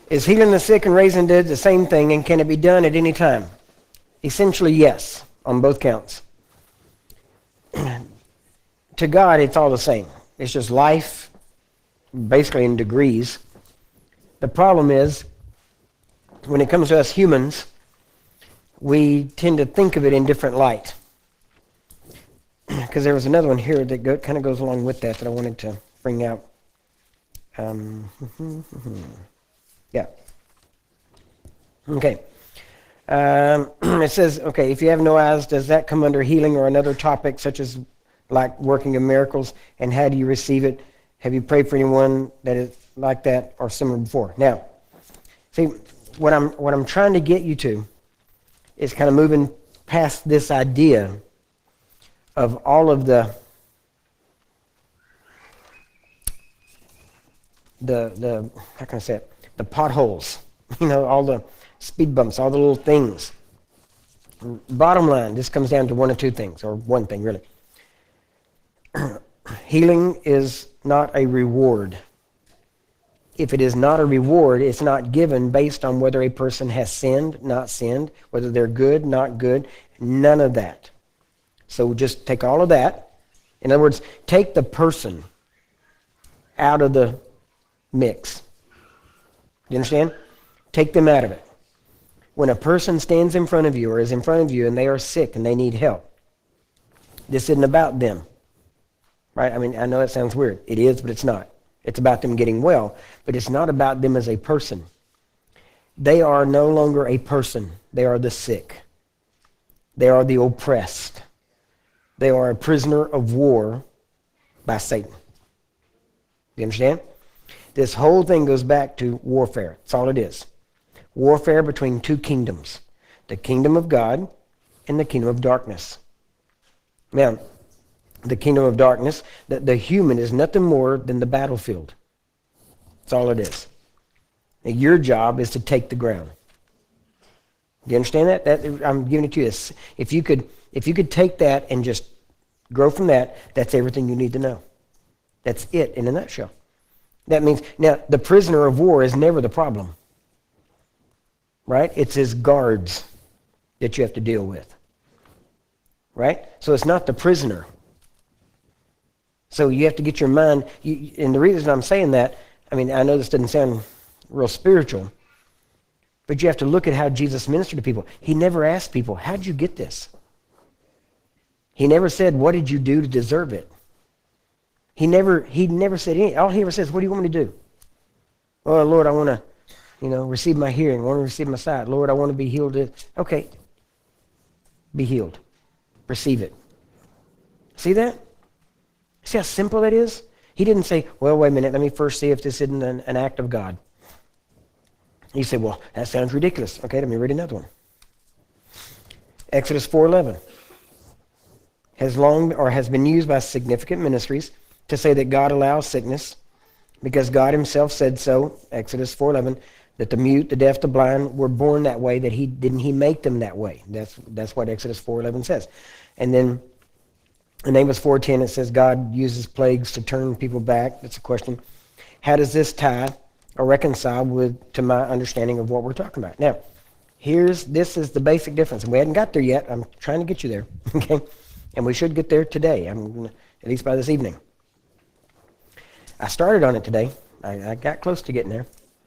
Is healing the sick and raising the dead the same thing, and can it be done at any time? Essentially, yes, on both counts. To God, it's all the same. It's just life, basically in degrees. The problem is, when it comes to us humans, we tend to think of it in different light. Because there was another one here that kind of goes along with that I wanted to bring out. Yeah. Okay. It says, okay, if you have no eyes, does that come under healing or another topic such as like working of miracles? And how do you receive it? Have you prayed for anyone that is like that or similar before? Now, see, what I'm trying to get you to is kind of moving past this idea of all of the how can I say it? The potholes, all the speed bumps, all the little things. Bottom line, this comes down to one of two things, or one thing really. Healing is not a reward. If it is not a reward, it's not given based on whether a person has sinned, not sinned, whether they're good, not good, none of that. So just take all of that. In other words, take the person out of the mix. You understand? Take them out of it. When a person stands in front of you or is in front of you and they are sick and they need help, this isn't about them. Right? I mean, I know that sounds weird. It is, but it's not. It's about them getting well, but it's not about them as a person. They are no longer a person. They are the sick. They are the oppressed. They are a prisoner of war by Satan. You understand? This whole thing goes back to warfare. That's all it is. Warfare between two kingdoms. The kingdom of God and the kingdom of darkness. Now, the kingdom of darkness, the human is nothing more than the battlefield. That's all it is. And your job is to take the ground. Do you understand that? I'm giving it to you. If you could take that and just grow from that, that's everything you need to know. That's it in a nutshell. That means, now, the prisoner of war is never the problem. Right? It's his guards that you have to deal with. Right? So it's not the prisoner. So you have to get your mind, and the reason I'm saying that, I mean, I know this doesn't sound real spiritual, but you have to look at how Jesus ministered to people. He never asked people, how'd you get this? He never said, what did you do to deserve it? He never said anything. All he ever says, what do you want me to do? Oh, Lord, I want to, receive my hearing. I want to receive my sight. Lord, I want to be healed. Okay. Be healed. Receive it. See that? See how simple that is? He didn't say, well, wait a minute, let me first see if this isn't an act of God. He said, well, that sounds ridiculous. Okay, let me read another one. Exodus 4:11 has been used by significant ministries to say that God allows sickness because God himself said so, Exodus 4:11, that the mute, the deaf, the blind were born that way, that he make them that way. That's what Exodus 4:11 says. And then in Amos 4:10, it says God uses plagues to turn people back. That's a question. How does this tie or reconcile to my understanding of what we're talking about? Now, this is the basic difference. And we hadn't got there yet. I'm trying to get you there. Okay? And we should get there today. At least by this evening. I started on it today. I got close to getting there.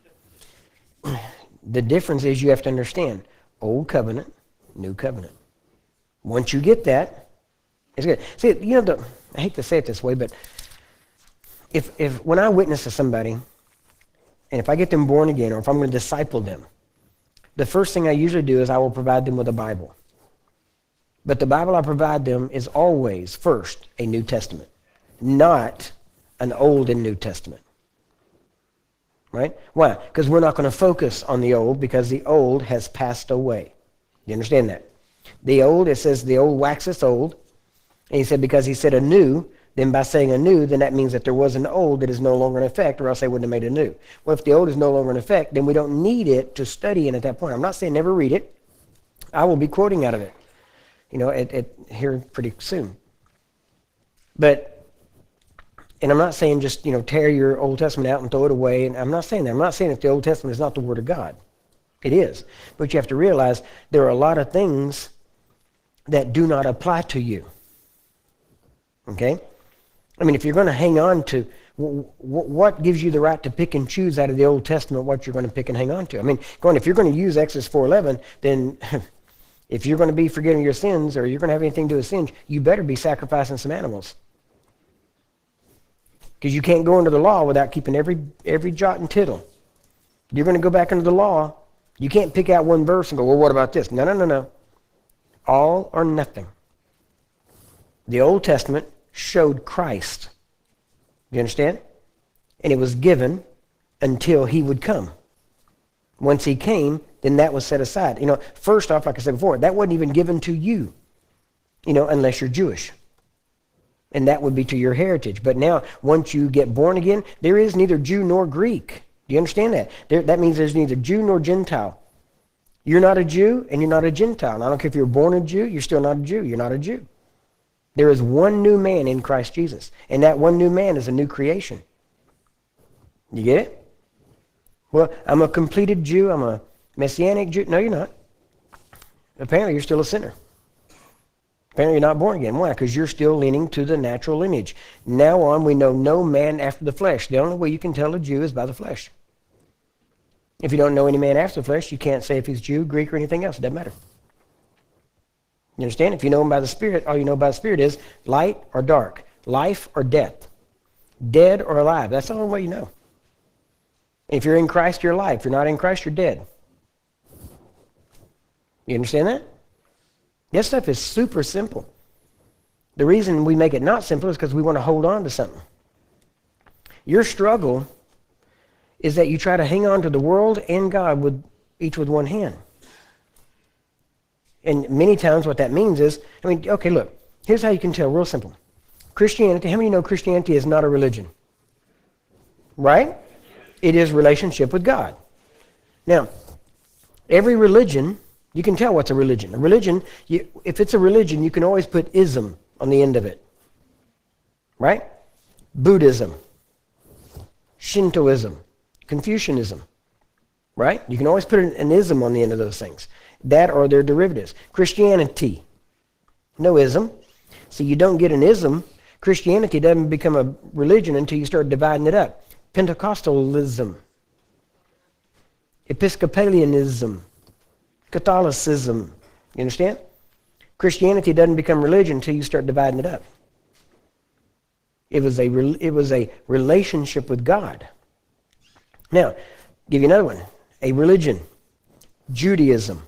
The difference is you have to understand Old Covenant, New Covenant. Once you get that, it's good. See, I hate to say it this way, but if when I witness to somebody, and if I get them born again, or if I'm going to disciple them, the first thing I usually do is I will provide them with a Bible. But the Bible I provide them is always, first, a New Testament, not an Old and New Testament. Right? Why? Because we're not going to focus on the old, because the old has passed away. You understand that? The old, it says the old waxeth old. And he said, because he said anew, then by saying anew, then that means that there was an old that is no longer in effect, or else they wouldn't have made a new. Well, if the old is no longer in effect, then we don't need it to study in at that point. I'm not saying never read it. I will be quoting out of it, here pretty soon. But And I'm not saying just, tear your Old Testament out and throw it away. And I'm not saying that. I'm not saying that the Old Testament is not the Word of God. It is. But you have to realize there are a lot of things that do not apply to you. Okay? I mean, if you're going to hang on to, what gives you the right to pick and choose out of the Old Testament what you're going to pick and hang on to? I mean, if you're going to use Exodus 4:11, then if you're going to be forgiving your sins or you're going to have anything to do with sins, you better be sacrificing some animals. Because you can't go into the law without keeping every jot and tittle. You're going to go back into the law. You can't pick out one verse and go, well, what about this? No. All or nothing. The Old Testament showed Christ. You understand? And it was given until he would come. Once he came, then that was set aside. First off, like I said before, that wasn't even given to you, unless you're Jewish. And that would be to your heritage. But now, once you get born again, there is neither Jew nor Greek. Do you understand that? That means there's neither Jew nor Gentile. You're not a Jew and you're not a Gentile. And I don't care if you're born a Jew, you're still not a Jew. You're not a Jew. There is one new man in Christ Jesus. And that one new man is a new creation. You get it? Well, I'm a completed Jew. I'm a Messianic Jew. No, you're not. Apparently, you're still a sinner. Apparently, you're not born again. Why? Because you're still leaning to the natural lineage. Now on, we know no man after the flesh. The only way you can tell a Jew is by the flesh. If you don't know any man after the flesh, you can't say if he's Jew, Greek, or anything else. It doesn't matter. You understand? If you know him by the Spirit, all you know by the Spirit is light or dark, life or death, dead or alive. That's the only way you know. If you're in Christ, you're alive. If you're not in Christ, you're dead. You understand that? This stuff is super simple. The reason we make it not simple is because we want to hold on to something. Your struggle is that you try to hang on to the world and God each with one hand. And many times what that means is, okay, look, here's how you can tell, real simple. Christianity, how many know Christianity is not a religion? Right? It is relationship with God. Now, every religion, you can tell what's a religion. A religion, if it's a religion, you can always put ism on the end of it. Right? Buddhism, Shintoism, Confucianism. Right? You can always put an ism on the end of those things. That or their derivatives. Christianity, no ism. So you don't get an ism. Christianity doesn't become a religion until you start dividing it up. Pentecostalism, Episcopalianism, Catholicism. You understand? Christianity doesn't become religion until you start dividing it up. It was a relationship with God. Now, give you another one. A religion. Judaism.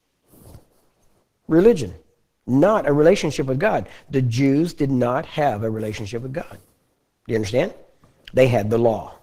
Religion. Not a relationship with God. The Jews did not have a relationship with God. Do you understand? They had the law.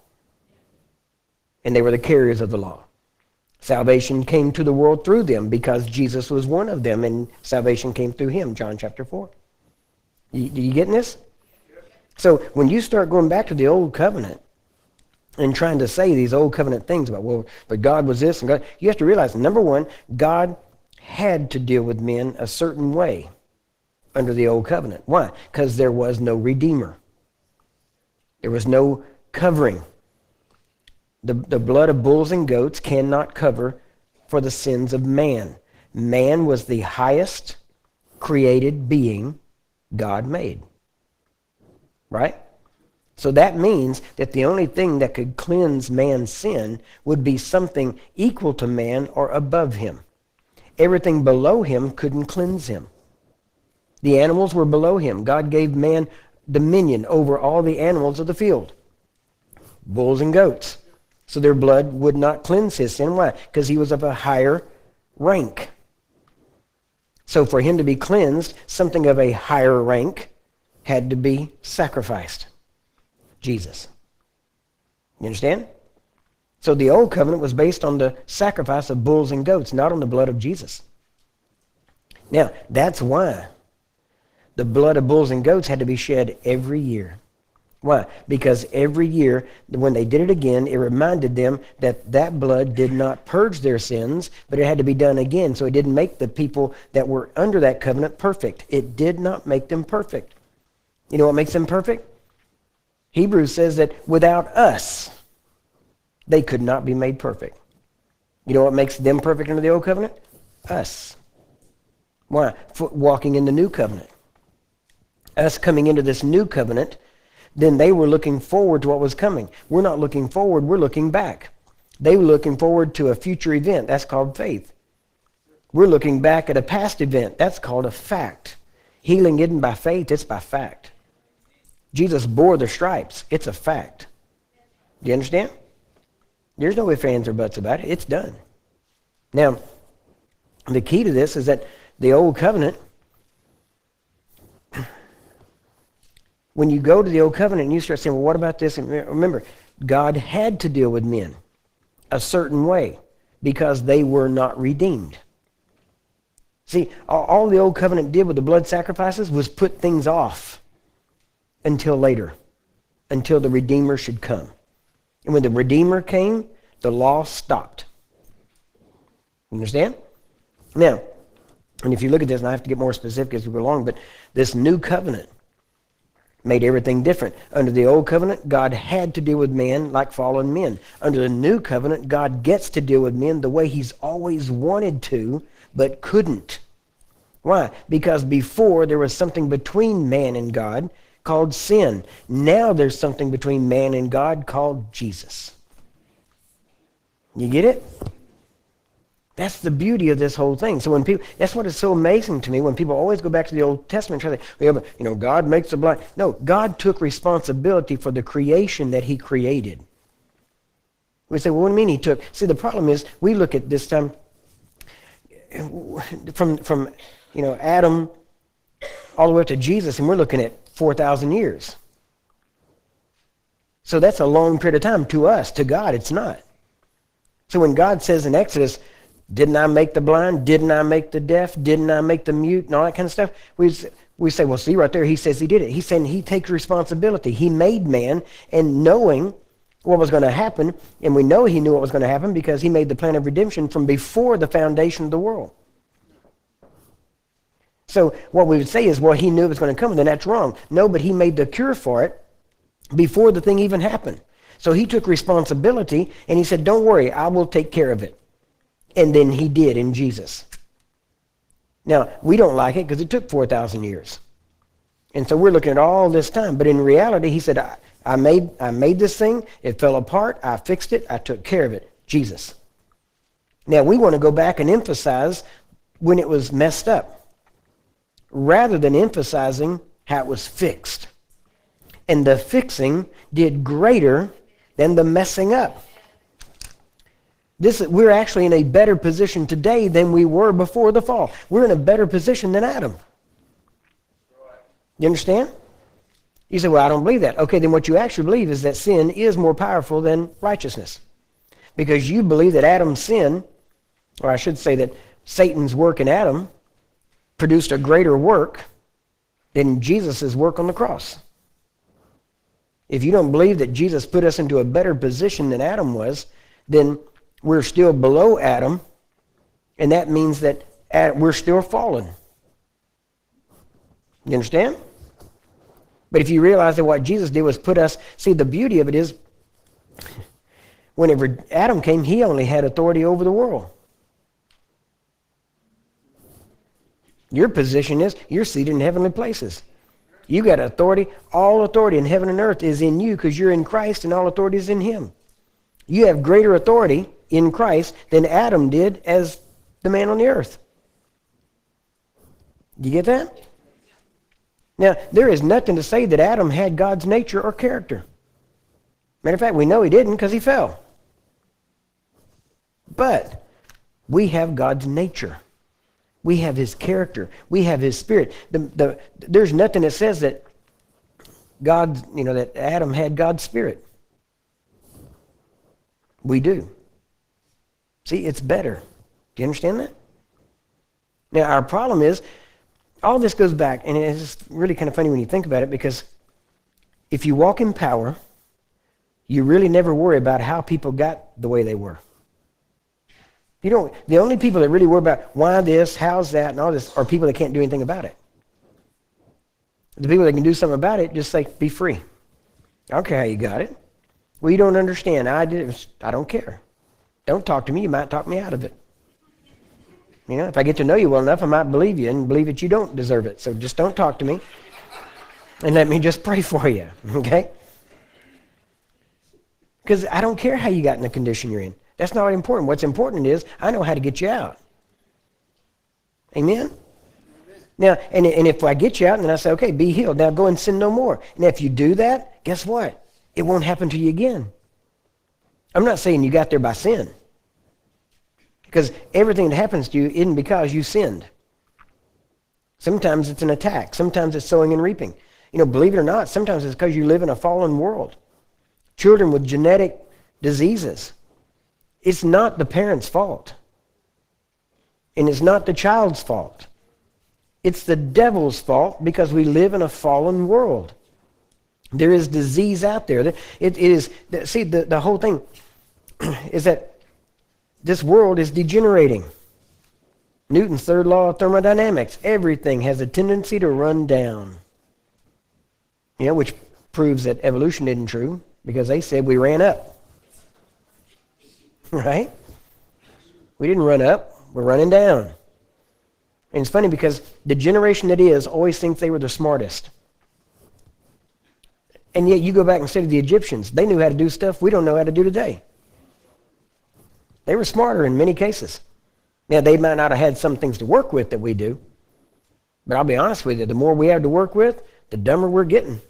And they were the carriers of the law. Salvation came to the world through them because Jesus was one of them, and salvation came through him, John chapter 4. You getting this? So when you start going back to the old covenant and trying to say these old covenant things about, well, but God was this and God, you have to realize, number one, God had to deal with men a certain way under the old covenant. Why? Because there was no redeemer. There was no covering. The blood of bulls and goats cannot cover for the sins of man. Man was the highest created being God made. Right? So that means that the only thing that could cleanse man's sin would be something equal to man or above him. Everything below him couldn't cleanse him. The animals were below him. God gave man dominion over all the animals of the field. Bulls and goats. So their blood would not cleanse his sin. Why? Because he was of a higher rank. So for him to be cleansed, something of a higher rank had to be sacrificed. Jesus. You understand? So the old covenant was based on the sacrifice of bulls and goats, not on the blood of Jesus. Now, that's why the blood of bulls and goats had to be shed every year. Why? Because every year, when they did it again, it reminded them that that blood did not purge their sins, but it had to be done again. So it didn't make the people that were under that covenant perfect. It did not make them perfect. You know what makes them perfect? Hebrews says that without us, they could not be made perfect. You know what makes them perfect under the old covenant? Us. Why? For walking in the new covenant. Us coming into this new covenant, then they were looking forward to what was coming. We're not looking forward, we're looking back. They were looking forward to a future event. That's called faith. We're looking back at a past event. That's called a fact. Healing isn't by faith, it's by fact. Jesus bore the stripes. It's a fact. Do you understand? There's no ifs, ands, or buts about it. It's done. Now, the key to this is that the old covenant, when you go to the old covenant and you start saying, well, what about this? And remember, God had to deal with men a certain way because they were not redeemed. See, all the old covenant did with the blood sacrifices was put things off until later, until the Redeemer should come. And when the Redeemer came, the law stopped. Understand? Now, and if you look at this, and I have to get more specific as we go along, but this new covenant made everything different. Under the old covenant, God had to deal with man like fallen men. Under the new covenant, God gets to deal with men the way he's always wanted to, but couldn't. Why? Because before there was something between man and God called sin. Now there's something between man and God called Jesus. You get it? That's the beauty of this whole thing. So when people, that's what is so amazing to me when people always go back to the Old Testament and try to, well, you know, God makes the blind. No, God took responsibility for the creation that he created. We say, well, what do you mean he took? See, the problem is we look at this time from Adam all the way up to Jesus, and we're looking at 4,000 years. So that's a long period of time to us. To God, it's not. So when God says in Exodus, didn't I make the blind? Didn't I make the deaf? Didn't I make the mute? And all that kind of stuff. We say, well, see right there, he says he did it. He's saying he takes responsibility. He made man, and knowing what was going to happen, and we know he knew what was going to happen because he made the plan of redemption from before the foundation of the world. So what we would say is, well, he knew it was going to come, then that's wrong. No, but he made the cure for it before the thing even happened. So he took responsibility, and he said, don't worry, I will take care of it. And then he did in Jesus. Now, we don't like it because it took 4,000 years. And so we're looking at all this time. But in reality, he said, I made this thing. It fell apart. I fixed it. I took care of it. Jesus. Now, we want to go back and emphasize when it was messed up, rather than emphasizing how it was fixed. And the fixing did greater than the messing up. We're actually in a better position today than we were before the fall. We're in a better position than Adam. You understand? You say, well, I don't believe that. Okay, then what you actually believe is that sin is more powerful than righteousness. Because you believe that Adam's sin, or I should say that Satan's work in Adam, produced a greater work than Jesus' work on the cross. If you don't believe that Jesus put us into a better position than Adam was, then we're still below Adam, and that means that we're still fallen. You understand? But if you realize that what Jesus did was put us, see, the beauty of it is, whenever Adam came, he only had authority over the world. Your position is, you're seated in heavenly places. You got authority. All authority in heaven and earth is in you because you're in Christ and all authority is in him. You have greater authority in Christ than Adam did as the man on the earth. Do you get that? Now, there is nothing to say that Adam had God's nature or character. Matter of fact, we know he didn't because he fell. But we have God's nature. We have his character. We have his spirit. There's nothing that says that that Adam had God's spirit. We do. See, it's better. Do you understand that? Now, our problem is, all this goes back, and it's really kind of funny when you think about it, because if you walk in power, you really never worry about how people got the way they were. The only people that really worry about why this, how's that, and all this are people that can't do anything about it. The people that can do something about it just say, be free. I don't care how you got it. Well, you don't understand. I don't care. Don't talk to me. You might talk me out of it. You know, if I get to know you well enough, I might believe you and believe that you don't deserve it. So just don't talk to me. And let me just pray for you, okay? Because I don't care how you got in the condition you're in. That's not important. What's important is I know how to get you out. Amen? Now, and if I get you out and then I say, okay, be healed. Now go and sin no more. And if you do that, guess what? It won't happen to you again. I'm not saying you got there by sin. Because everything that happens to you isn't because you sinned. Sometimes it's an attack. Sometimes it's sowing and reaping. You know, believe it or not, sometimes it's because you live in a fallen world. Children with genetic diseases. It's not the parent's fault. And it's not the child's fault. It's the devil's fault because we live in a fallen world. There is disease out there. It is, see, the whole thing is that this world is degenerating. Newton's third law of thermodynamics. Everything has a tendency to run down. You know, which proves that evolution isn't true because they said we ran up. Right? We didn't run up. We're running down. And it's funny because the generation that is always thinks they were the smartest. And yet you go back and study the Egyptians. They knew how to do stuff we don't know how to do today. They were smarter in many cases. Now, they might not have had some things to work with that we do. But I'll be honest with you, the more we have to work with, the dumber we're getting.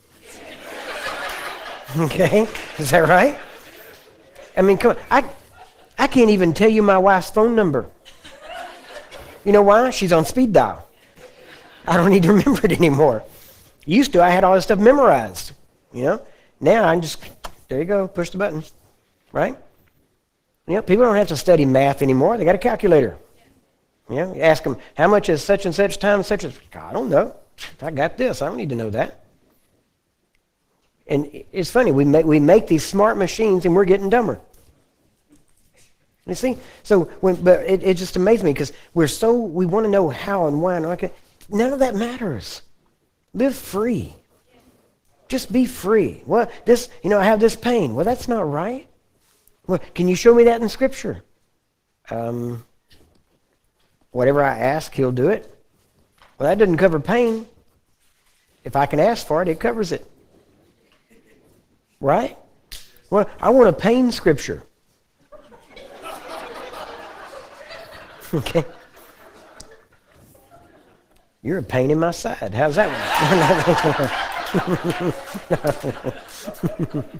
Okay? Is that right? I mean, come on. I can't even tell you my wife's phone number. You know why? She's on speed dial. I don't need to remember it anymore. Used to, I had all this stuff memorized. You know? Now, I just, there you go, push the button. Right? You know, people don't have to study math anymore. They got a calculator. You know, you ask them, how much is such and such times such as, I don't know. I got this. I don't need to know that. And it's funny. We make these smart machines and we're getting dumber. You see? So, but it just amazes me because we want to know how and why. And okay, none of that matters. Live free. Just be free. Well, I have this pain. Well, that's not right. Well, can you show me that in Scripture? Whatever I ask, he'll do it. Well, that doesn't cover pain. If I can ask for it, it covers it. Right? Well, I want a pain Scripture. Okay. You're a pain in my side. How's that one?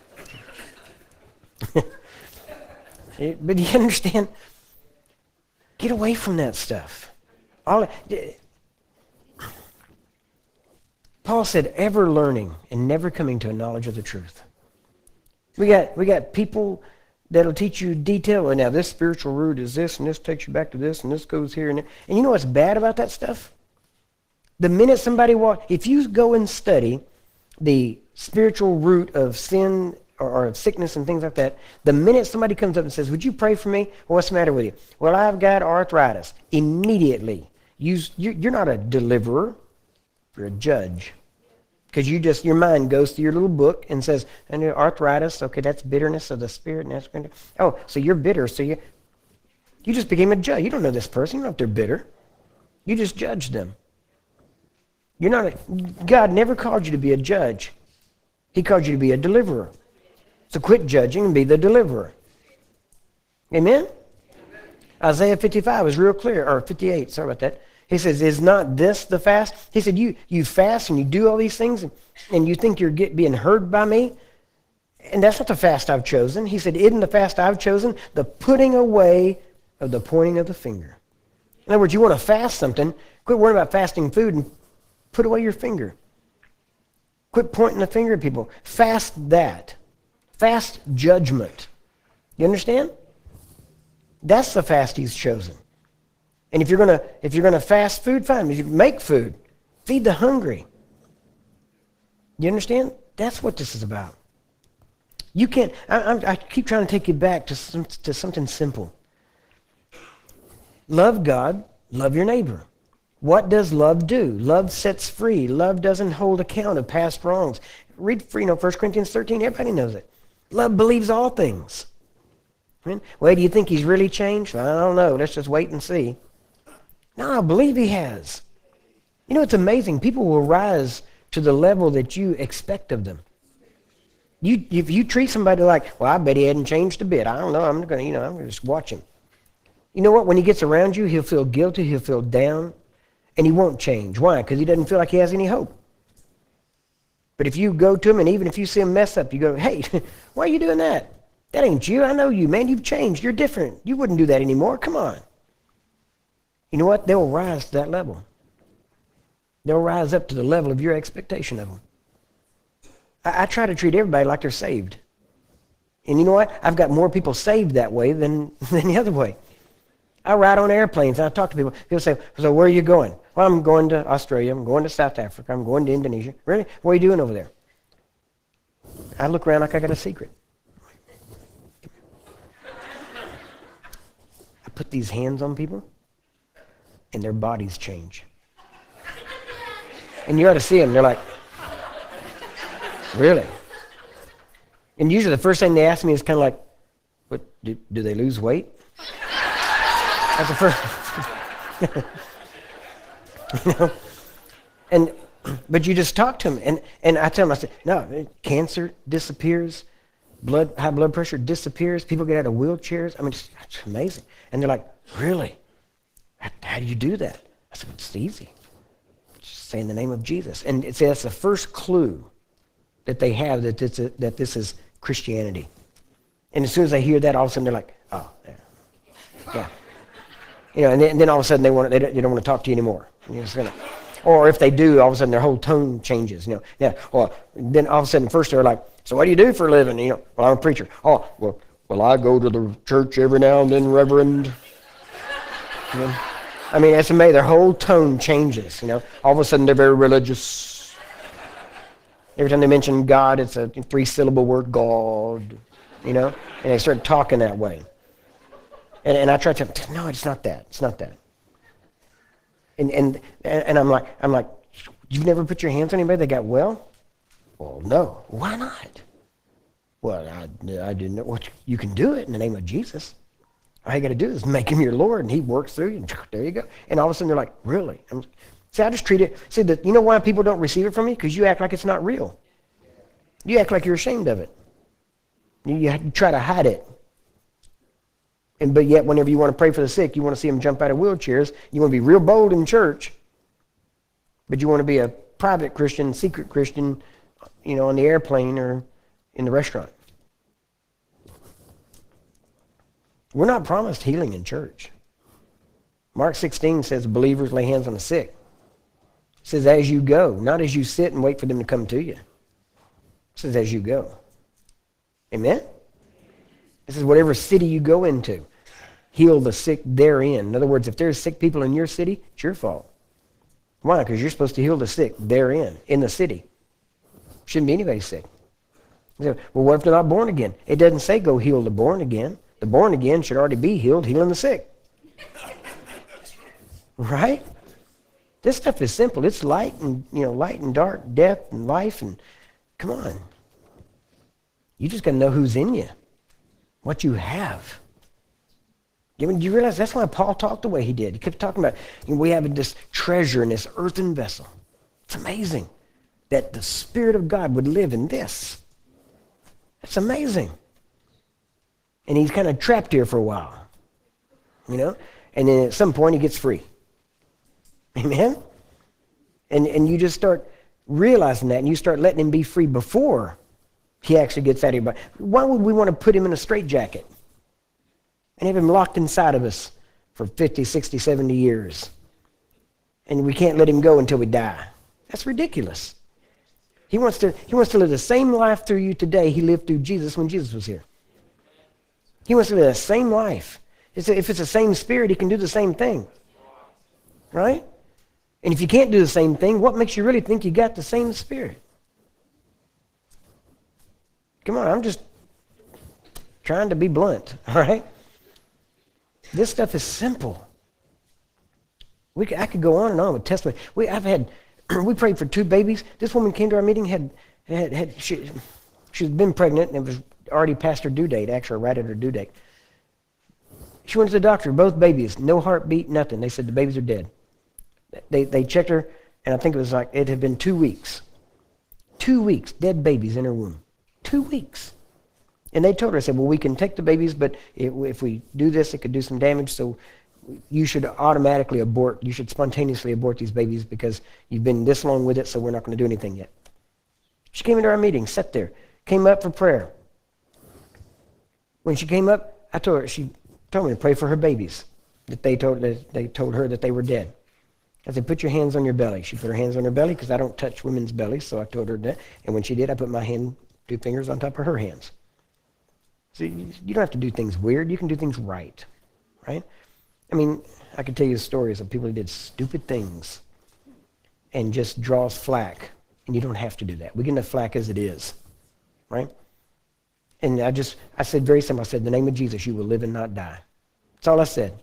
But you understand? Get away from that stuff. Paul said, ever learning and never coming to a knowledge of the truth. We got people that'll teach you detail. Now, this spiritual root is this, and this takes you back to this, and this goes here. And you know what's bad about that stuff? The minute somebody if you go and study the spiritual root of sin or of sickness and things like that, the minute somebody comes up and says, would you pray for me? Well, what's the matter with you? Well, I've got arthritis. Immediately, you're not a deliverer, you're a judge. Because your mind goes to your little book and says, and arthritis, okay, that's bitterness of the spirit. And that's going to, oh, so you're bitter. So you just became a judge. You don't know this person. You don't know if they're bitter. You just judge them. God never called you to be a judge. He called you to be a deliverer. So quit judging and be the deliverer. Amen? Isaiah 55 is real clear, or 58, sorry about that. He says, is not this the fast? He said, you fast and you do all these things and you think you're being heard by me? And that's not the fast I've chosen. He said, isn't the fast I've chosen the putting away of the pointing of the finger? In other words, you want to fast something, quit worrying about fasting food and put away your finger. Quit pointing the finger at people. Fast that. Fast judgment. You understand? That's the fast he's chosen. And if you're gonna fast food, fine. If you make food, feed the hungry. You understand? That's what this is about. You can't. I keep trying to take you back to something simple. Love God. Love your neighbor. What does love do? Love sets free. Love doesn't hold account of past wrongs. read 1 Corinthians 13. Everybody knows it. Love believes all things. Well, do you think he's really changed? I don't know. Let's just wait and see. No, I believe he has. You know, it's amazing. People will rise to the level that you expect of them. If you treat somebody like, well, I bet he hadn't changed a bit. I don't know. I'm going to just watch him. You know what? When he gets around you, he'll feel guilty. He'll feel down. And he won't change. Why? Because he doesn't feel like he has any hope. But if you go to him, and even if you see him mess up, you go, hey, why are you doing that? That ain't you. I know you, man. You've changed. You're different. You wouldn't do that anymore. Come on. You know what? They'll rise to that level. They'll rise up to the level of your expectation of them. I try to treat everybody like they're saved. And you know what? I've got more people saved that way than the other way. I ride on airplanes and I talk to people. People say, so where are you going? Well, I'm going to Australia. I'm going to South Africa. I'm going to Indonesia. Really? What are you doing over there? I look around like I got a secret. I put these hands on people and their bodies change. And you ought to see them. They're like, really? And usually the first thing they ask me is kind of like, what, do they lose weight? That's the first. But you just talk to them. And I tell them, I say, no, cancer disappears. High blood pressure disappears. People get out of wheelchairs. I mean, it's amazing. And they're like, really? How do you do that? I said, it's easy. Just say in the name of Jesus. And that's the first clue that they have that this is Christianity. And as soon as they hear that, all of a sudden they're like, oh, yeah. You know, and then all of a sudden they don't want to talk to you anymore. Or if they do, all of a sudden their whole tone changes. You know, yeah. Or then all of a sudden, first they're like, so what do you do for a living? You know, well, I'm a preacher. Oh, well, I go to the church every now and then, Reverend. You know? I mean, it's amazing. Their whole tone changes. You know, all of a sudden they're very religious. Every time they mention God, it's a 3-syllable word, God. You know, and they start talking that way. And I try to tell them, no, it's not that. It's not that. And I'm like, you've never put your hands on anybody that got well? Well, no. Why not? Well, I didn't know. Well, you can do it in the name of Jesus. All you got to do is make him your Lord, and he works through you, and there you go. And all of a sudden they're like, really? See, I just treat it. See, you know why people don't receive it from me? Because you act like it's not real. You act like you're ashamed of it. You try to hide it. But yet, whenever you want to pray for the sick, you want to see them jump out of wheelchairs. You want to be real bold in church. But you want to be a private Christian, secret Christian, you know, on the airplane or in the restaurant. We're not promised healing in church. Mark 16 says believers lay hands on the sick. It says as you go, not as you sit and wait for them to come to you. It says as you go. Amen? This is whatever city you go into. Heal the sick therein. In other words, if there's sick people in your city, it's your fault. Why? Because you're supposed to heal the sick therein, in the city. Shouldn't be anybody sick. Well, what if they're not born again? It doesn't say go heal the born again. The born again should already be healed, healing the sick. Right? This stuff is simple. It's light and dark, death and life, and come on. You just got to know who's in you. What you have. Do you realize that's why Paul talked the way he did? He kept talking about, we have this treasure in this earthen vessel. It's amazing that the Spirit of God would live in this. It's amazing. And he's kind of trapped here for a while. You know? And then at some point he gets free. Amen? And you just start realizing that, and you start letting him be free before he actually gets out of your body. Why would we want to put him in a straitjacket and have him locked inside of us for 50, 60, 70 years? And we can't let him go until we die. That's ridiculous. He wants to live the same life through you today he lived through Jesus when Jesus was here. He wants to live the same life. If it's the same Spirit, he can do the same thing. Right? And if you can't do the same thing, what makes you really think you got the same Spirit? Come on, I'm just trying to be blunt, all right? This stuff is simple. I could go on and on with testimony. We prayed for 2 babies. This woman came to our meeting, had She'd been pregnant, and it was already past her due date, actually right at her due date. She went to the doctor, both babies, no heartbeat, nothing. They said the babies are dead. They checked her, and I think it was like, it had been 2 weeks. 2 weeks, dead babies in her womb. 2 weeks. And they told her, I said, well, we can take the babies, but if we do this, it could do some damage, so you should automatically abort. You should spontaneously abort these babies because you've been this long with it, so we're not going to do anything yet. She came into our meeting, sat there, came up for prayer. When she came up, I told her, she told me to pray for her babies, that they told her that they were dead. I said, put your hands on your belly. She put her hands on her belly because I don't touch women's bellies, so I told her that. And when she did, I put my hand, 2 fingers on top of her hands. So you don't have to do things weird. You can do things right? I mean, I could tell you stories of people who did stupid things and just draws flack, and you don't have to do that. We get enough flack as it is, right? And I said very simple. I said, in the name of Jesus, you will live and not die. That's all I said.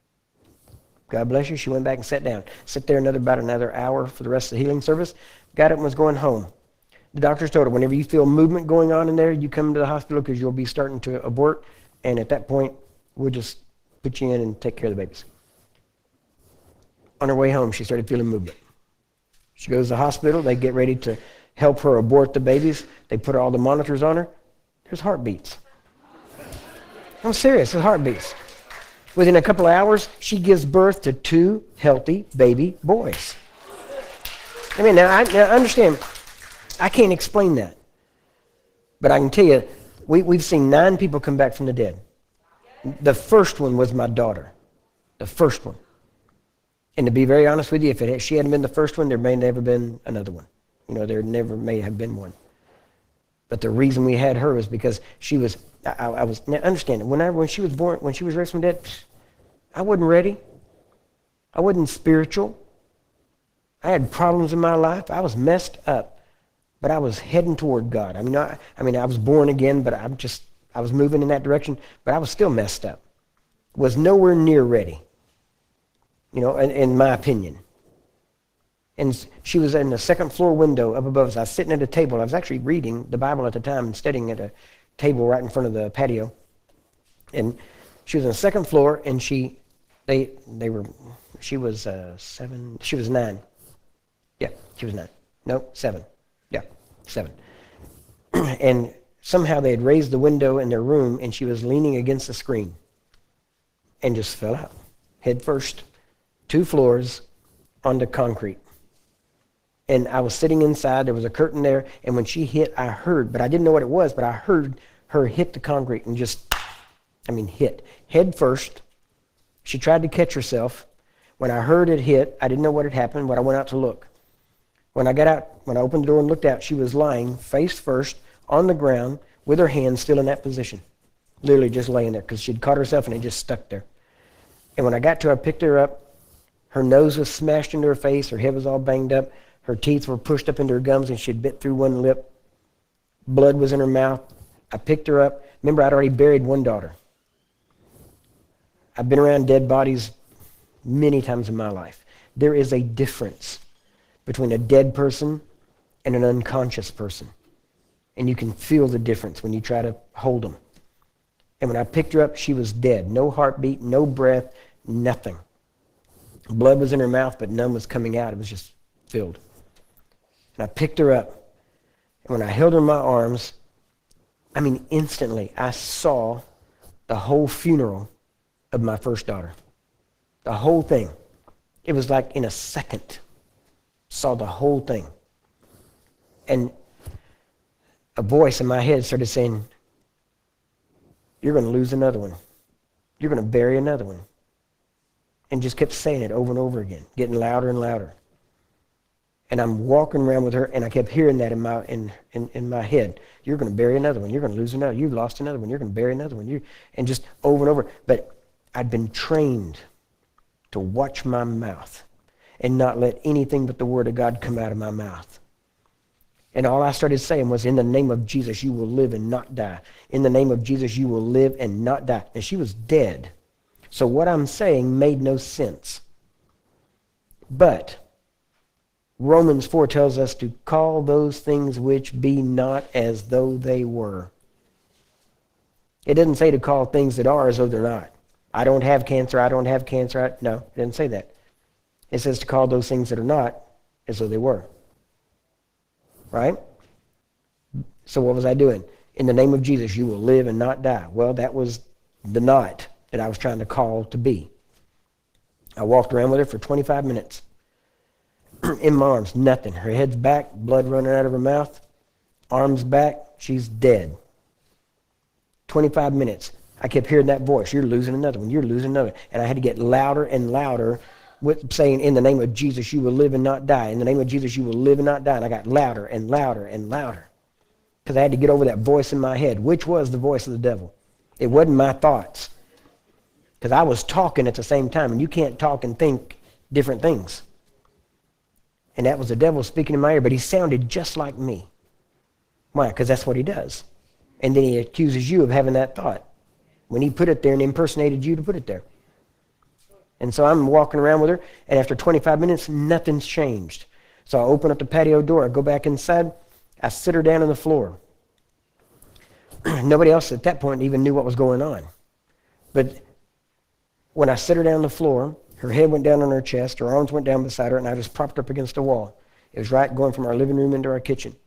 God bless you. She went back and sat down. Sat there about another hour for the rest of the healing service. Got up and was going home. The doctors told her, whenever you feel movement going on in there, you come to the hospital because you'll be starting to abort. And at that point, we'll just put you in and take care of the babies. On her way home, she started feeling movement. She goes to the hospital. They get ready to help her abort the babies. They put all the monitors on her. There's heartbeats. I'm serious, there's heartbeats. Within a couple of hours, she gives birth to 2 healthy baby boys. I mean, now I understand. I can't explain that. But I can tell you, we've seen 9 people come back from the dead. The first one was my daughter. The first one. And to be very honest with you, if she hadn't been the first one, there may never been another one. There never may have been one. But the reason we had her was because she was, now understand, when she was born, when she was raised from the dead, I wasn't ready. I wasn't spiritual. I had problems in my life. I was messed up. But I was heading toward God. I was born again, but I was moving in that direction, but I was still messed up. Was nowhere near ready, in my opinion. And she was in the second floor window up above us. I was sitting at a table. I was actually reading the Bible at the time and studying at a table right in front of the patio. And she was on the second floor, and she was 7. She was 9. Yeah, she was 9. No, 7. Yeah, 7. And somehow they had raised the window in their room, and she was leaning against the screen and just fell out, head first, 2 floors onto concrete. And I was sitting inside. There was a curtain there, and when she hit, I heard, but I didn't know what it was, but I heard her hit the concrete and hit. Head first. She tried to catch herself. When I heard it hit, I didn't know what had happened, but I went out to look. When I got out, when I opened the door and looked out, she was lying face first on the ground with her hands still in that position, literally just laying there because she'd caught herself and it just stuck there. And when I got to her, I picked her up. Her nose was smashed into her face. Her head was all banged up. Her teeth were pushed up into her gums and she'd bit through one lip. Blood was in her mouth. I picked her up. Remember, I'd already buried one daughter. I've been around dead bodies many times in my life. There is a difference between a dead person and an unconscious person. And you can feel the difference when you try to hold them. And when I picked her up, she was dead. No heartbeat, no breath, nothing. Blood was in her mouth, but none was coming out. It was just filled. And I picked her up. And when I held her in my arms, instantly I saw the whole funeral of my first daughter. The whole thing. It was like in a second. Saw the whole thing. And a voice in my head started saying, you're going to lose another one. You're going to bury another one. And just kept saying it over and over again, getting louder and louder. And I'm walking around with her, and I kept hearing that in my head. You're going to bury another one. You're going to lose another. You've lost another one. You're going to bury another one. And just over and over. But I'd been trained to watch my mouth and not let anything but the word of God come out of my mouth. And all I started saying was, in the name of Jesus, you will live and not die. In the name of Jesus, you will live and not die. And she was dead. So what I'm saying made no sense. But Romans 4 tells us to call those things which be not as though they were. It doesn't say to call things that are as though they're not. I don't have cancer, I don't have cancer. No, it doesn't say that. It says to call those things that are not as though they were. Right? So what was I doing? In the name of Jesus, you will live and not die. Well, that was the not that I was trying to call to be. I walked around with her for 25 minutes. In my arms, nothing. Her head's back, blood running out of her mouth. Arms back, she's dead. 25 minutes. I kept hearing that voice. You're losing another one. You're losing another. And I had to get louder and louder with saying, in the name of Jesus, you will live and not die. In the name of Jesus, you will live and not die. And I got louder and louder and louder because I had to get over that voice in my head, which was the voice of the devil. It wasn't my thoughts because I was talking at the same time, and you can't talk and think different things. And that was the devil speaking in my ear, but he sounded just like me. Why? Because that's what he does. And then he accuses you of having that thought when he put it there and impersonated you to put it there. And so I'm walking around with her, and after 25 minutes, nothing's changed. So I open up the patio door, I go back inside, I sit her down on the floor. Nobody else at that point even knew what was going on. But when I sit her down on the floor, her head went down on her chest, her arms went down beside her, and I just propped her up against the wall. It was right going from our living room into our kitchen.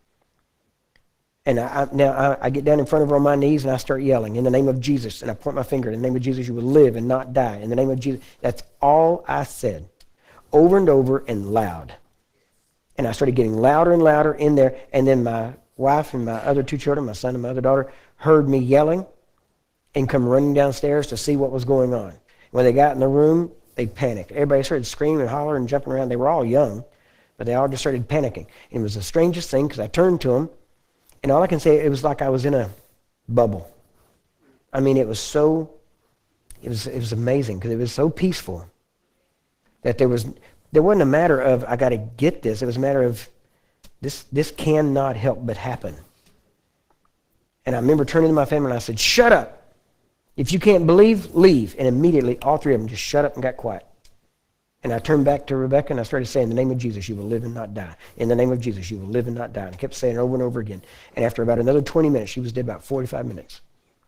And I get down in front of her on my knees and I start yelling, in the name of Jesus. And I point my finger, in the name of Jesus, you will live and not die. In the name of Jesus. That's all I said, over and over and loud. And I started getting louder and louder in there. And then my wife and my other two children, my son and my other daughter, heard me yelling and come running downstairs to see what was going on. When they got in the room, they panicked. Everybody started screaming and hollering and jumping around. They were all young, but they all just started panicking. And it was the strangest thing because I turned to them, and all I can say, it was like I was in a bubble. I mean, it was amazing because it was so peaceful that there wasn't a matter of, I got to get this. It was a matter of, this cannot help but happen. And I remember turning to my family and I said, shut up. If you can't believe, leave. And immediately, all three of them just shut up and got quiet. And I turned back to Rebecca and I started saying, in the name of Jesus, you will live and not die. In the name of Jesus, you will live and not die. And I kept saying it over and over again. And after about another 20 minutes, she was dead about 45 minutes.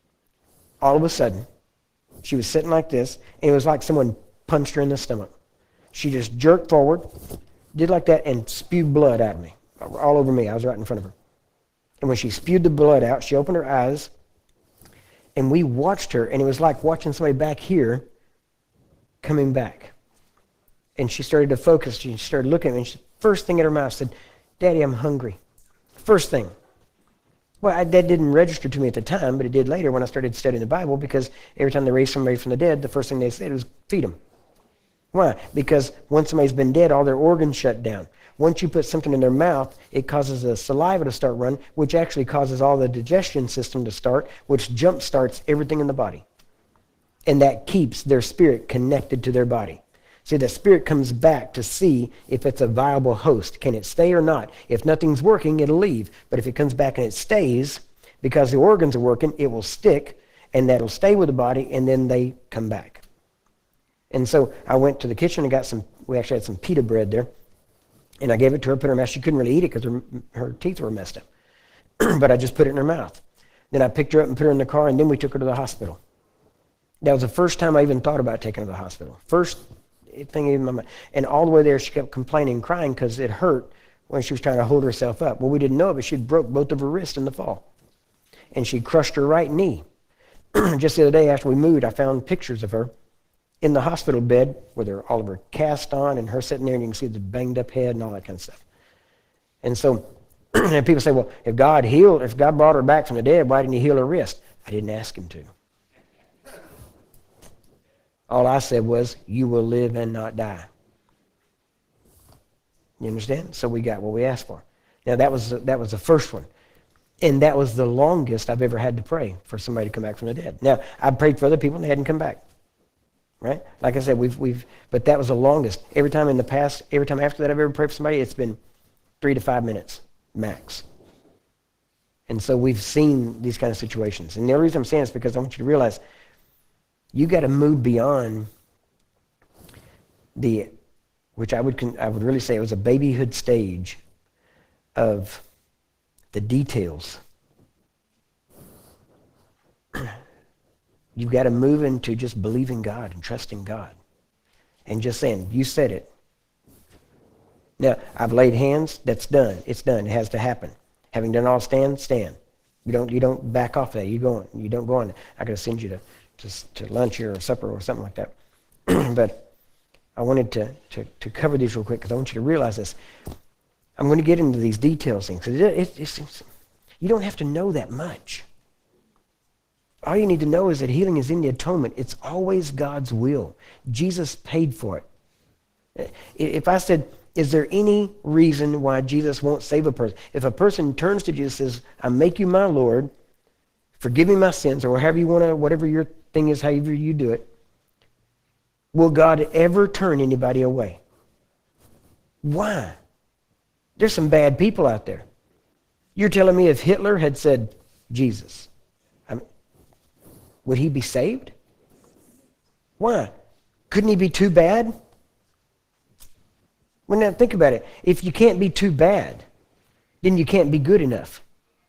All of a sudden, she was sitting like this, and it was like someone punched her in the stomach. She just jerked forward, did like that, and spewed blood out of me, all over me. I was right in front of her. And when she spewed the blood out, she opened her eyes, and we watched her, and it was like watching somebody back here coming back. And she started to focus. She started looking at me, and first thing in her mouth said, Daddy, I'm hungry. First thing. Well, that didn't register to me at the time, but it did later when I started studying the Bible, because every time they raised somebody from the dead, the first thing they said was, feed them. Why? Because once somebody's been dead, all their organs shut down. Once you put something in their mouth, it causes the saliva to start running, which actually causes all the digestion system to start, which jump starts everything in the body. And that keeps their spirit connected to their body. See, the spirit comes back to see if it's a viable host. Can it stay or not? If nothing's working, it'll leave. But if it comes back and it stays, because the organs are working, it will stick, and that'll stay with the body, and then they come back. And so I went to the kitchen and we actually had some pita bread there, and I gave it to her, put it in her mouth. She couldn't really eat it because her teeth were messed up. But I just put it in her mouth. Then I picked her up and put her in the car, and then we took her to the hospital. That was the first time I even thought about taking her to the hospital. First thing in my mind. And all the way there, she kept complaining and crying because it hurt when she was trying to hold herself up. Well, we didn't know it, but she'd broke both of her wrists in the fall. And she crushed her right knee. Just the other day after we moved, I found pictures of her in the hospital bed with all of her cast on and her sitting there, and you can see the banged up head and all that kind of stuff. And so and people say, well, if God brought her back from the dead, why didn't he heal her wrist? I didn't ask him to. All I said was, you will live and not die. You understand? So we got what we asked for. Now that was the first one. And that was the longest I've ever had to pray for somebody to come back from the dead. Now, I prayed for other people and they hadn't come back. Right? Like I said, but that was the longest. Every time after that I've ever prayed for somebody, it's been 3 to 5 minutes, max. And so we've seen these kind of situations. And the only reason I'm saying this is because I want you to realize you got to move beyond the which I would really say it was a babyhood stage of the details. You've got to move into just believing God and trusting God and just saying, you said it. Now, I've laid hands, that's done. It's done. It has to happen. Having done all, stand. You don't back off that. You don't go on. I gotta send you to lunch here or supper or something like that. But I wanted to cover these real quick because I want you to realize this. I'm going to get into these details things. You don't have to know that much. All you need to know is that healing is in the atonement. It's always God's will. Jesus paid for it. If I said, is there any reason why Jesus won't save a person? If a person turns to Jesus and says, I make you my Lord, forgive me my sins, or however you want to, whatever your thing is, however you do it, will God ever turn anybody away? Why? There's some bad people out there. You're telling me if Hitler had said, Jesus, would he be saved? Why? Couldn't he be too bad? Well, now think about it. If you can't be too bad, then you can't be good enough.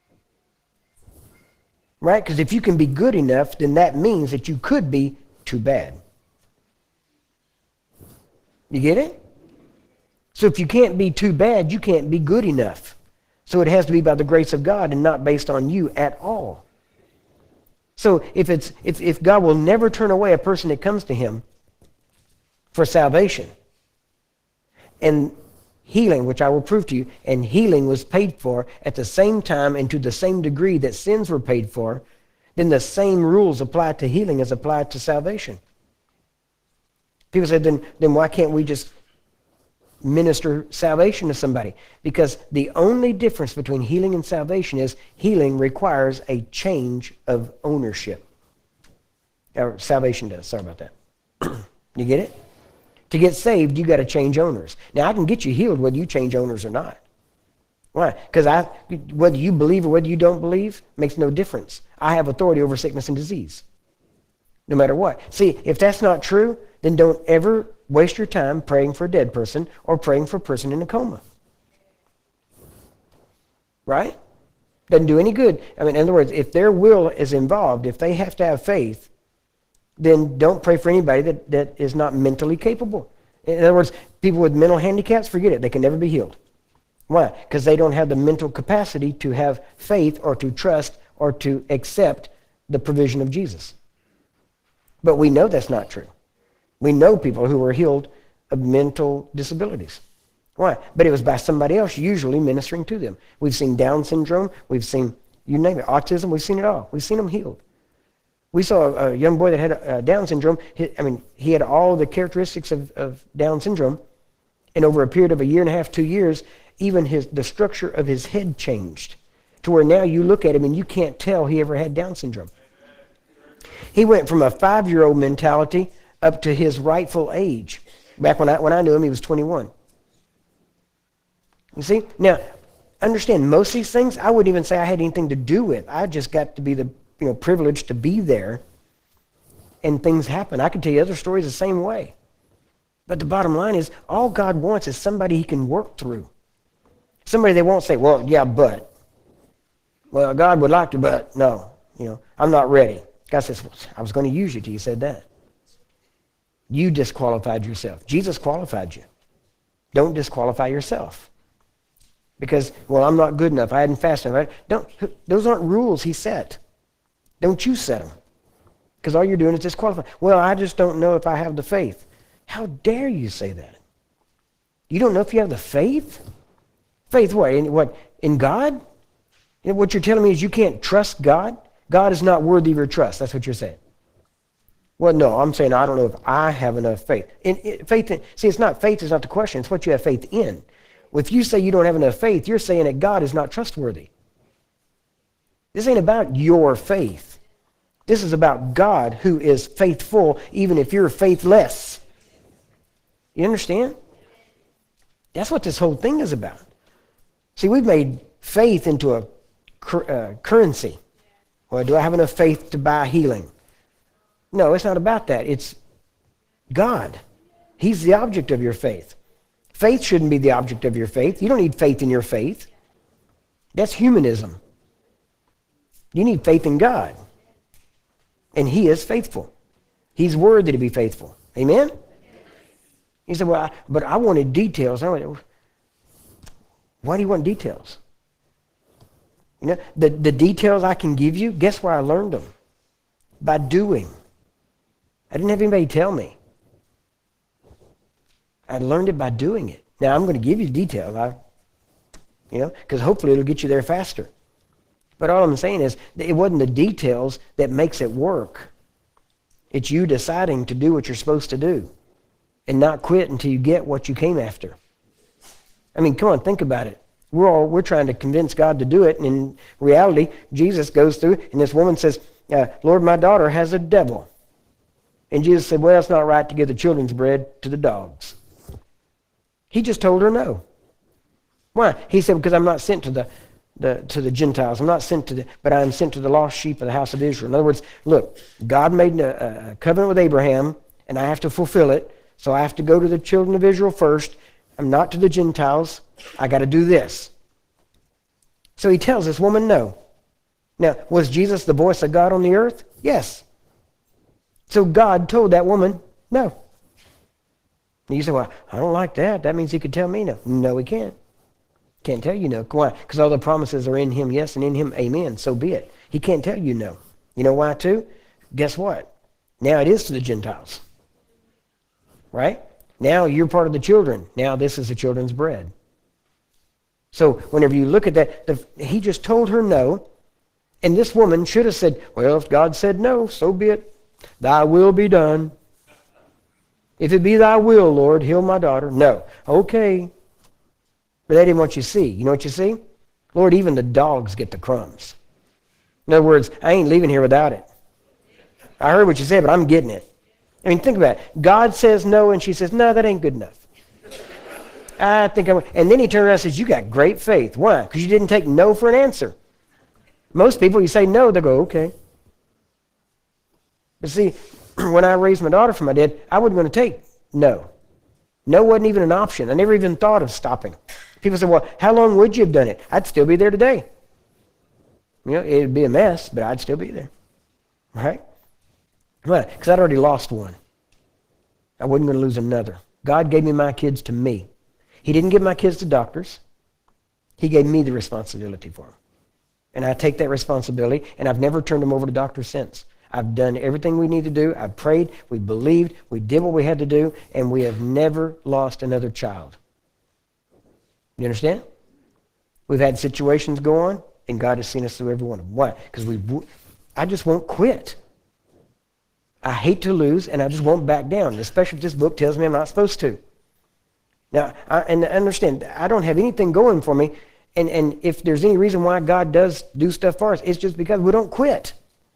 Right? Because if you can be good enough, then that means that you could be too bad. You get it? So if you can't be too bad, you can't be good enough. So it has to be by the grace of God and not based on you at all. So if God will never turn away a person that comes to him for salvation, and healing, which I will prove to you, and healing was paid for at the same time and to the same degree that sins were paid for, then the same rules apply to healing as apply to salvation. People say, then why can't we just minister salvation to somebody? Because the only difference between healing and salvation is healing requires a change of ownership. Or salvation does. Sorry about that. You get it? To get saved, you got to change owners. Now, I can get you healed whether you change owners or not. Why? Because whether you believe or whether you don't believe makes no difference. I have authority over sickness and disease, no matter what. See, if that's not true, then don't ever waste your time praying for a dead person or praying for a person in a coma. Right? Doesn't do any good. I mean, in other words, if their will is involved, if they have to have faith, then don't pray for anybody that is not mentally capable. In other words, people with mental handicaps, forget it. They can never be healed. Why? Because they don't have the mental capacity to have faith or to trust or to accept the provision of Jesus. But we know that's not true. We know people who were healed of mental disabilities. Why? But it was by somebody else usually ministering to them. We've seen Down syndrome. We've seen, you name it, autism. We've seen it all. We've seen them healed. We saw a young boy that had Down syndrome. He had all the characteristics of Down syndrome. And over a period of a year and a half, 2 years, even the structure of his head changed to where now you look at him and you can't tell he ever had Down syndrome. He went from a 5-year-old mentality up to his rightful age. Back when I knew him, he was 21. You see? Now, understand, most of these things, I wouldn't even say I had anything to do with. I just got to be the privileged to be there, and things happen. I could tell you other stories the same way. But the bottom line is, all God wants is somebody he can work through. Somebody that won't say, well, yeah, but. Well, God would like to, but no. I'm not ready. God says, well, I was going to use you till you said that. You disqualified yourself. Jesus qualified you. Don't disqualify yourself. Because, well, I'm not good enough. I hadn't fasted enough. Those aren't rules he set. Don't you set them. Because all you're doing is disqualifying. Well, I just don't know if I have the faith. How dare you say that? You don't know if you have the faith? Faith what? In God? What you're telling me is you can't trust God? God is not worthy of your trust. That's what you're saying. Well, no, I'm saying I don't know if I have enough faith. See, it's not faith is not the question. It's what you have faith in. If you say you don't have enough faith, you're saying that God is not trustworthy. This ain't about your faith. This is about God who is faithful even if you're faithless. You understand? That's what this whole thing is about. See, we've made faith into a currency. Well, do I have enough faith to buy healing? No, it's not about that. It's God. He's the object of your faith. Faith shouldn't be the object of your faith. You don't need faith in your faith. That's humanism. You need faith in God. And he is faithful. He's worthy to be faithful. Amen? He said, well, but I wanted details. I went, why do you want details? You know, the details I can give you, guess where I learned them? By doing. I didn't have anybody tell me. I learned it by doing it. Now, I'm going to give you details, because hopefully it'll get you there faster. But all I'm saying is, it wasn't the details that makes it work. It's you deciding to do what you're supposed to do and not quit until you get what you came after. I mean, come on, think about it. We're trying to convince God to do it, and in reality, Jesus goes through, and this woman says, Lord, my daughter has a devil. And Jesus said, well, it's not right to give the children's bread to the dogs. He just told her no. Why? He said, because I'm not sent to the Gentiles. I'm not sent but I'm sent to the lost sheep of the house of Israel. In other words, look, God made a covenant with Abraham, and I have to fulfill it, so I have to go to the children of Israel first. I'm not to the Gentiles. I got to do this. So he tells this woman no. Now, was Jesus the voice of God on the earth? Yes. So God told that woman no. And you say, well, I don't like that. That means he could tell me no. No, he can't. Can't tell you no. Why? Because all the promises are in him, yes, and in him, amen. So be it. He can't tell you no. You know why, too? Guess what? Now it is to the Gentiles. Right? Now you're part of the children. Now this is the children's bread. So whenever you look at that, he just told her no. And this woman should have said, well, if God said no, so be it. Thy will be done. If it be thy will, Lord, heal my daughter. No. Okay. But that ain't what you see. You know what you see? Lord, even the dogs get the crumbs. In other words, I ain't leaving here without it. I heard what you said, but I'm getting it. I mean, think about it. God says no, and she says, no, that ain't good enough. I think and then he turns around and says, you got great faith. Why? Because you didn't take no for an answer. Most people, you say no, they go, okay. But see, when I raised my daughter from my dad, I wasn't going to take no. No wasn't even an option. I never even thought of stopping. People say, well, how long would you have done it? I'd still be there today. You know, it'd be a mess, but I'd still be there. Right? Why? Because I'd already lost one. I wasn't going to lose another. God gave me my kids to me. He didn't give my kids to doctors. He gave me the responsibility for them. And I take that responsibility, and I've never turned them over to doctors since. I've done everything we need to do. I've prayed. We believed. We did what we had to do, and we have never lost another child. You understand? We've had situations go on, and God has seen us through every one of them. Why? Because I just won't quit. I hate to lose, and I just won't back down, especially if this book tells me I'm not supposed to. Now, and understand, I don't have anything going for me, and if there's any reason why God does do stuff for us, it's just because we don't quit.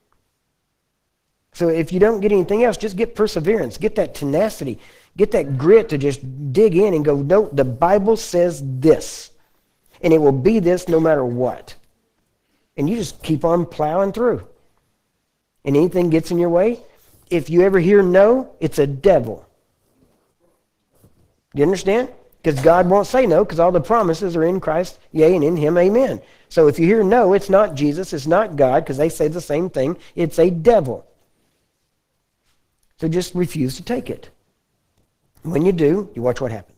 So if you don't get anything else, just get perseverance, get that tenacity, get that grit to just dig in and go, no, the Bible says this, and it will be this no matter what. And you just keep on plowing through. And anything gets in your way, if you ever hear no, it's a devil. Do you understand? Because God won't say no, because all the promises are in Christ, yea, and in him, amen. So if you hear no, it's not Jesus, it's not God, because they say the same thing. It's a devil. So just refuse to take it. When you do, you watch what happens.